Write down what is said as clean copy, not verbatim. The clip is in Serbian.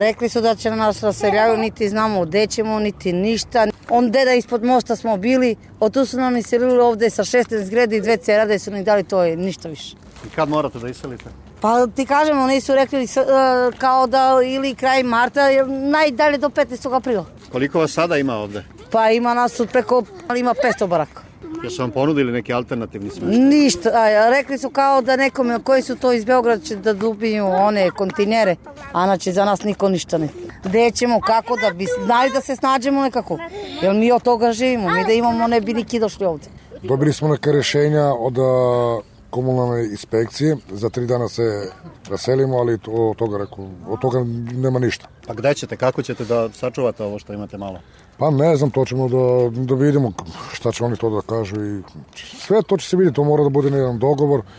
Rekli su da će na nas raseljavaju, niti znamo gde ćemo, niti ništa. On deda ispod mosta smo bili, od tu su nam iselili ovde sa 16 zgrade i 2 cerade su nam dali, to je ništa više. I kad morate da iselite? Pa ti kažemo, oni su rekli kao da ili kraj marta, najdalje do 15. aprila. Koliko vas sada ima ovde? Pa ima nas preko, ima 500 baraka. Jesu vam ponudili neki alternativni smeštaj? Ništa, rekli su kao da nekome koji su to iz Beograda će da dubinju one kontinere, a znači za nas niko ništa ne. Gde ćemo, kako da bi znali da se snađemo nekako, jer mi od toga živimo, mi da imamo ne bi niki došli ovde. Dobili smo neke rešenja od komunalne inspekcije, za 3 dana se raselimo, ali od toga nema ništa. Pa gde ćete, kako ćete da sačuvate ovo što imate malo? Pa ne znam, to ćemo da vidimo šta će oni to da kažu i sve to će se vidjeti, to mora da bude jedan dogovor